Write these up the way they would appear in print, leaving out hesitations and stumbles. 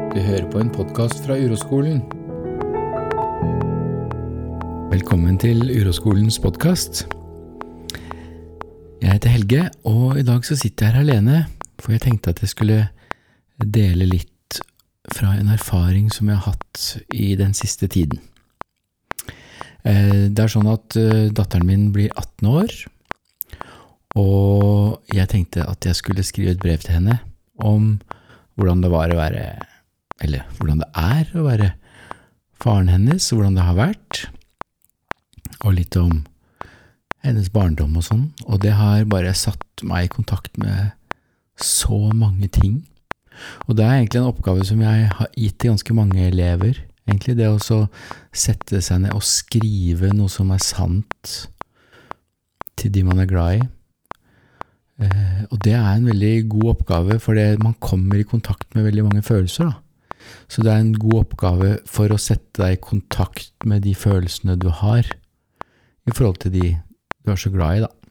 Du hører på en podcast fra Uroskolen. Velkommen til Uroskolens podcast. Jeg heter Helge, og I dag så sitter jeg her alene, for jeg tenkte at jeg skulle dele litt fra en erfaring som jeg har hatt I den siste tiden. Det sånn at datteren min blir 18 år, og jeg tenkte at jeg skulle skrive et brev til henne om hvordan det var å være, eller hvordan det å være faren hennes, hvordan det har vært, og litt om hennes barndom og sånn, og det har bare satt meg I kontakt med så mange ting. Og det egentlig en oppgave som jeg har gitt til ganske mange elever, egentlig det å så sette seg ned og skrive noe som sant til de man glad I. Og det en veldig god oppgave, for man kommer I kontakt med veldig mange følelser da. Så det en god oppgave for å sette deg I kontakt med de følelsene du har I forhold til de du så glad I da.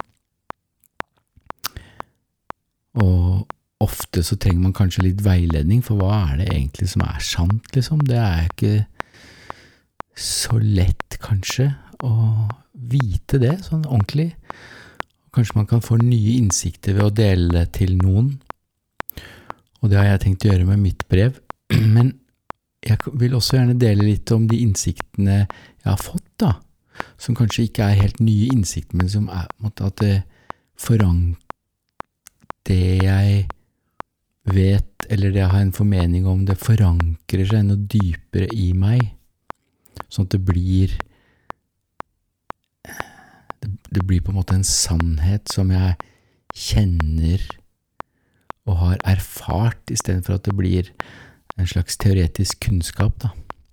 Og ofte så trenger man kanskje litt veiledning, for hva det egentlig som sant liksom? Det ikke så lett kanskje å vite det sånn ordentlig. Kanskje man kan få nye innsikter ved å dele det til noen. Og det har jeg tenkt å gjøre med mitt brev. Men jeg vil også gjerne dele litt om de innsiktene jeg har fått da, som kanskje ikke helt nye innsikter, men som at det det jeg vet, eller det jeg har en formening om, det forankrer seg noe dypere I meg, sånn at det blir på en måte en sannhet som jeg kjenner og har erfart, I stedet for at det blir en slags teoretisk kunnskap da.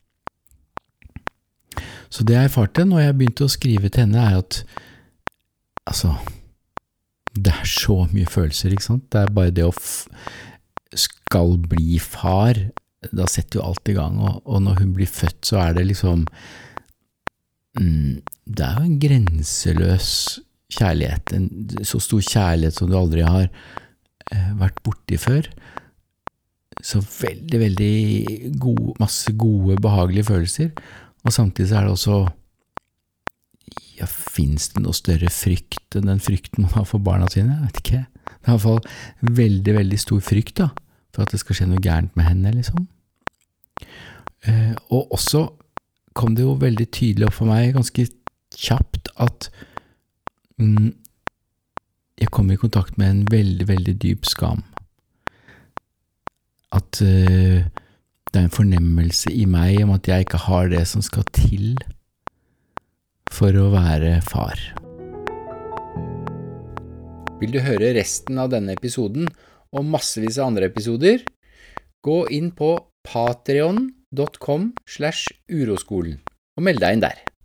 Så det jeg erfarte når jeg begynte å skrive til henne at altså, det så mye følelser, ikke sant? Det bare det å skal bli far, da setter jo alt I gang, og når hun blir født så det liksom det jo en grenseløs kjærlighet, en så stor kjærlighet som du aldri har vært borti før. Så veldig, veldig masse gode, behagelige følelser, og samtidig så det også finnes det noe større frykt enn den frykten man har for barna sine? Jeg vet ikke. Det I hvert fall veldig, veldig stor frykt da, for at det skal skje noe gærent med henne, liksom. Og også kom det jo veldig tydelig opp for meg ganske kjapt at jeg kom I kontakt med en veldig, veldig dyp skam. At det en fornemmelse I meg om at jeg ikke har det som skal til for å være far. Vil du høre resten av denne episoden og massevis av andre episoder? Gå inn på patreon.com/uroskolen og meld deg inn der.